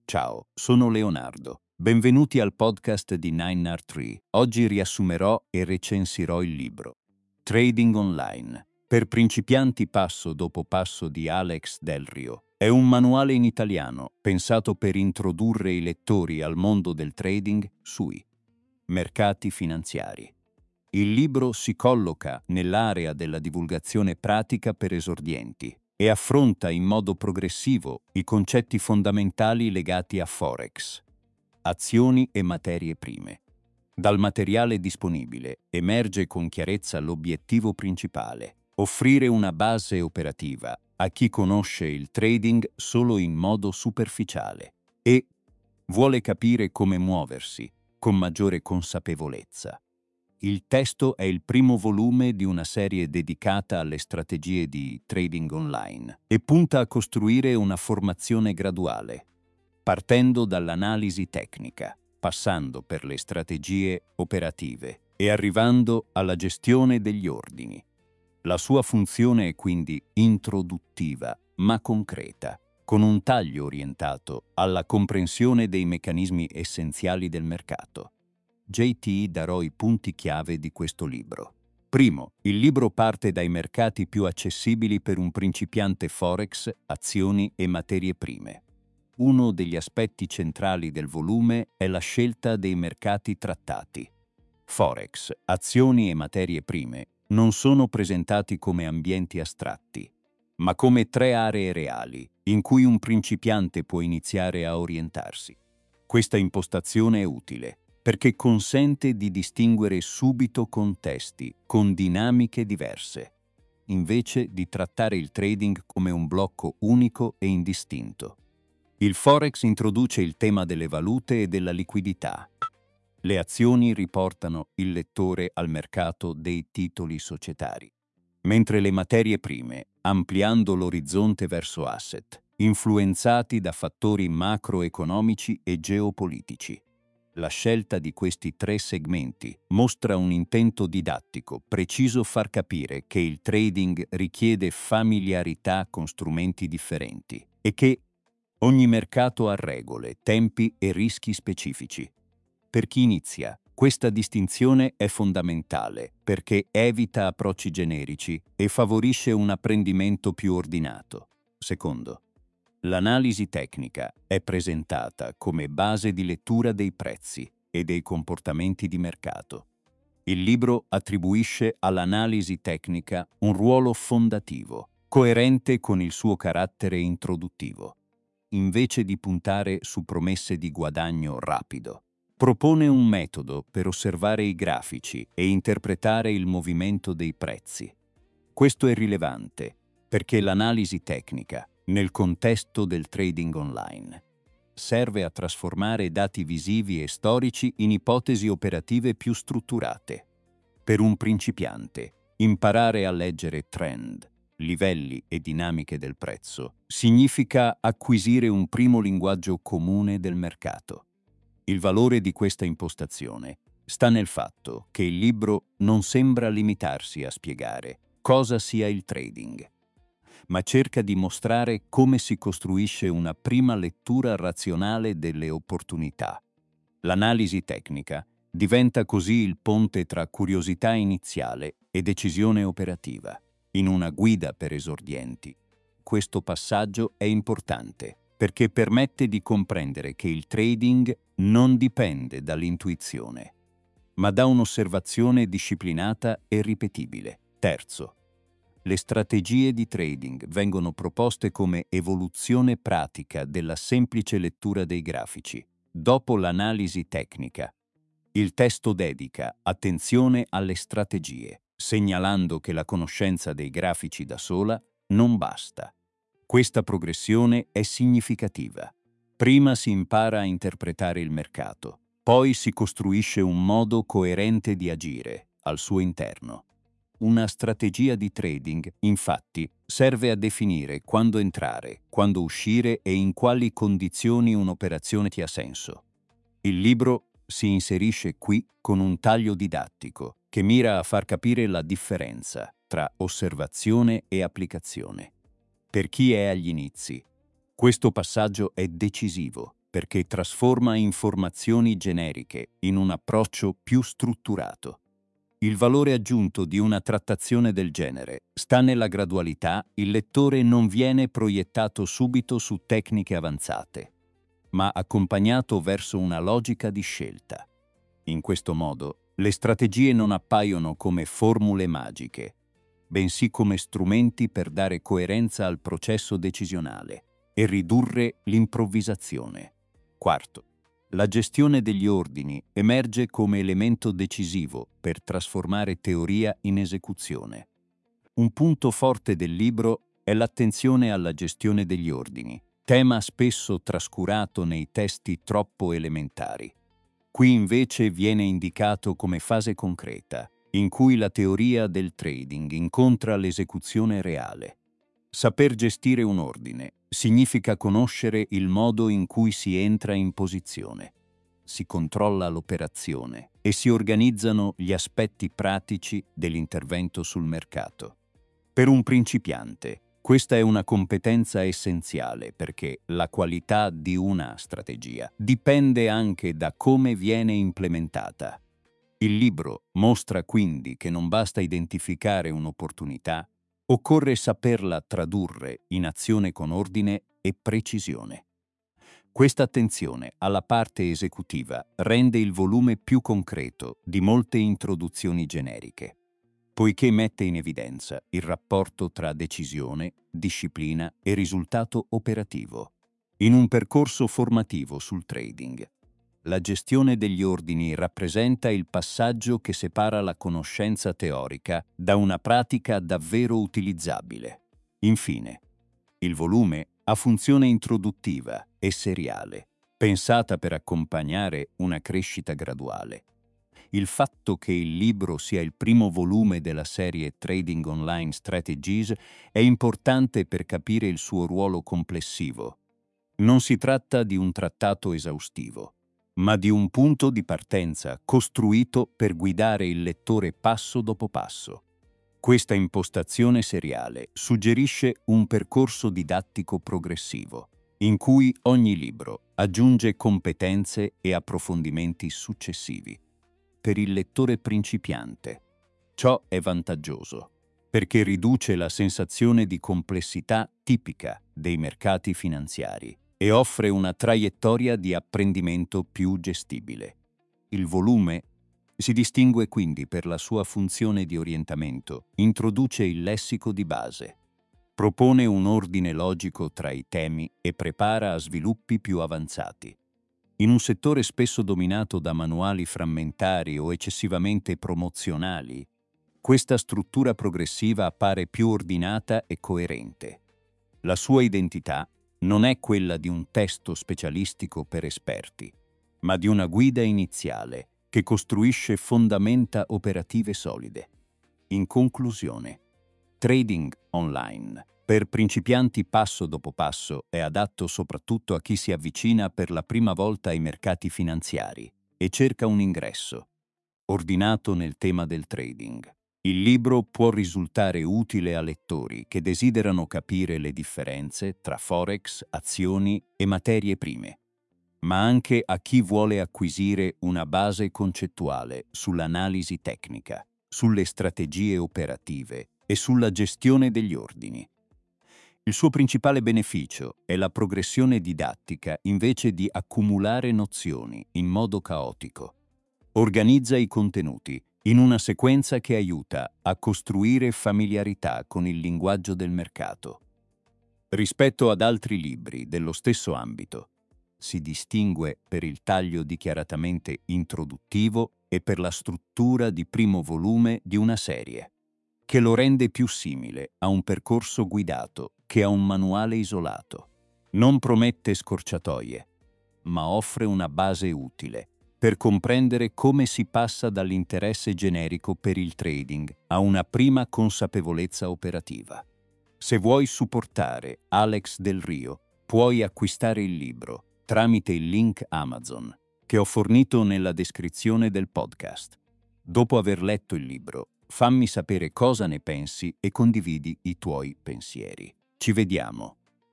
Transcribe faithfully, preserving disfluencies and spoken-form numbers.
Ciao, sono Leonardo. Benvenuti al podcast di nine R tre. Oggi riassumerò e recensirò il libro Trading Online, per principianti passo dopo passo di Alex Del Rio. È un manuale in italiano pensato per introdurre i lettori al mondo del trading sui mercati finanziari. Il libro si colloca nell'area della divulgazione pratica per esordienti e affronta in modo progressivo i concetti fondamentali legati a Forex, azioni e materie prime. Dal materiale disponibile emerge con chiarezza l'obiettivo principale: offrire una base operativa a chi conosce il trading solo in modo superficiale e vuole capire come muoversi con maggiore consapevolezza. Il testo è il primo volume di una serie dedicata alle strategie di trading online e punta a costruire una formazione graduale, partendo dall'analisi tecnica, passando per le strategie operative e arrivando alla gestione degli ordini. La sua funzione è quindi introduttiva, ma concreta, con un taglio orientato alla comprensione dei meccanismi essenziali del mercato. J T darò i punti chiave di questo libro. Primo, il libro parte dai mercati più accessibili per un principiante Forex, azioni e materie prime. Uno degli aspetti centrali del volume è la scelta dei mercati trattati. Forex, azioni e materie prime non sono presentati come ambienti astratti, ma come tre aree reali in cui un principiante può iniziare a orientarsi. Questa impostazione è utile perché consente di distinguere subito contesti con dinamiche diverse, invece di trattare il trading come un blocco unico e indistinto. Il Forex introduce il tema delle valute e della liquidità. Le azioni riportano il lettore al mercato dei titoli societari, mentre le materie prime, ampliando l'orizzonte verso asset, influenzati da fattori macroeconomici e geopolitici. La scelta di questi tre segmenti mostra un intento didattico preciso: far capire che il trading richiede familiarità con strumenti differenti e che ogni mercato ha regole, tempi e rischi specifici. Per chi inizia, questa distinzione è fondamentale perché evita approcci generici e favorisce un apprendimento più ordinato. Secondo, l'analisi tecnica è presentata come base di lettura dei prezzi e dei comportamenti di mercato. Il libro attribuisce all'analisi tecnica un ruolo fondativo, coerente con il suo carattere introduttivo. Invece di puntare su promesse di guadagno rapido, propone un metodo per osservare i grafici e interpretare il movimento dei prezzi. Questo è rilevante perché l'analisi tecnica, nel contesto del trading online, serve a trasformare dati visivi e storici in ipotesi operative più strutturate. Per un principiante, imparare a leggere trend, livelli e dinamiche del prezzo significa acquisire un primo linguaggio comune del mercato. Il valore di questa impostazione sta nel fatto che il libro non sembra limitarsi a spiegare cosa sia il trading, ma cerca di mostrare come si costruisce una prima lettura razionale delle opportunità. L'analisi tecnica diventa così il ponte tra curiosità iniziale e decisione operativa, in una guida per esordienti. Questo passaggio è importante perché permette di comprendere che il trading non dipende dall'intuizione, ma da un'osservazione disciplinata e ripetibile. Terzo, le strategie di trading vengono proposte come evoluzione pratica della semplice lettura dei grafici. Dopo l'analisi tecnica, il testo dedica attenzione alle strategie, segnalando che la conoscenza dei grafici da sola non basta. Questa progressione è significativa. Prima si impara a interpretare il mercato, poi si costruisce un modo coerente di agire al suo interno. Una strategia di trading, infatti, serve a definire quando entrare, quando uscire e in quali condizioni un'operazione ti ha senso. Il libro si inserisce qui con un taglio didattico che mira a far capire la differenza tra osservazione e applicazione. Per chi è agli inizi, questo passaggio è decisivo perché trasforma informazioni generiche in un approccio più strutturato. Il valore aggiunto di una trattazione del genere sta nella gradualità. Il lettore non viene proiettato subito su tecniche avanzate, ma accompagnato verso una logica di scelta. In questo modo, le strategie non appaiono come formule magiche, bensì come strumenti per dare coerenza al processo decisionale e ridurre l'improvvisazione. Quarto, la gestione degli ordini emerge come elemento decisivo per trasformare teoria in esecuzione. Un punto forte del libro è l'attenzione alla gestione degli ordini, tema spesso trascurato nei testi troppo elementari. Qui invece viene indicato come fase concreta, in cui la teoria del trading incontra l'esecuzione reale. Saper gestire un ordine significa conoscere il modo in cui si entra in posizione, si controlla l'operazione e si organizzano gli aspetti pratici dell'intervento sul mercato. Per un principiante, questa è una competenza essenziale perché la qualità di una strategia dipende anche da come viene implementata. Il libro mostra quindi che non basta identificare un'opportunità, occorre saperla tradurre in azione con ordine e precisione. Questa attenzione alla parte esecutiva rende il volume più concreto di molte introduzioni generiche, poiché mette in evidenza il rapporto tra decisione, disciplina e risultato operativo. In un percorso formativo sul trading, la gestione degli ordini rappresenta il passaggio che separa la conoscenza teorica da una pratica davvero utilizzabile. Infine, il volume ha funzione introduttiva e seriale, pensata per accompagnare una crescita graduale. Il fatto che il libro sia il primo volume della serie Trading Online Strategies è importante per capire il suo ruolo complessivo. Non si tratta di un trattato esaustivo, ma di un punto di partenza costruito per guidare il lettore passo dopo passo. Questa impostazione seriale suggerisce un percorso didattico progressivo, in cui ogni libro aggiunge competenze e approfondimenti successivi. Per il lettore principiante, ciò è vantaggioso, perché riduce la sensazione di complessità tipica dei mercati finanziari e offre una traiettoria di apprendimento più gestibile. Il volume si distingue quindi per la sua funzione di orientamento, introduce il lessico di base, propone un ordine logico tra i temi e prepara a sviluppi più avanzati. In un settore spesso dominato da manuali frammentari o eccessivamente promozionali, questa struttura progressiva appare più ordinata e coerente. La sua identità non è quella di un testo specialistico per esperti, ma di una guida iniziale che costruisce fondamenta operative solide. In conclusione, Trading Online per principianti passo dopo passo è adatto soprattutto a chi si avvicina per la prima volta ai mercati finanziari e cerca un ingresso ordinato nel tema del trading. Il libro può risultare utile a lettori che desiderano capire le differenze tra forex, azioni e materie prime, ma anche a chi vuole acquisire una base concettuale sull'analisi tecnica, sulle strategie operative e sulla gestione degli ordini. Il suo principale beneficio è la progressione didattica invece di accumulare nozioni in modo caotico. Organizza i contenuti in una sequenza che aiuta a costruire familiarità con il linguaggio del mercato. Rispetto ad altri libri dello stesso ambito, si distingue per il taglio dichiaratamente introduttivo e per la struttura di primo volume di una serie, che lo rende più simile a un percorso guidato che a un manuale isolato. Non promette scorciatoie, ma offre una base utile per comprendere come si passa dall'interesse generico per il trading a una prima consapevolezza operativa. Se vuoi supportare Alex Del Rio, puoi acquistare il libro tramite il link Amazon che ho fornito nella descrizione del podcast. Dopo aver letto il libro, fammi sapere cosa ne pensi e condividi i tuoi pensieri. Ci vediamo!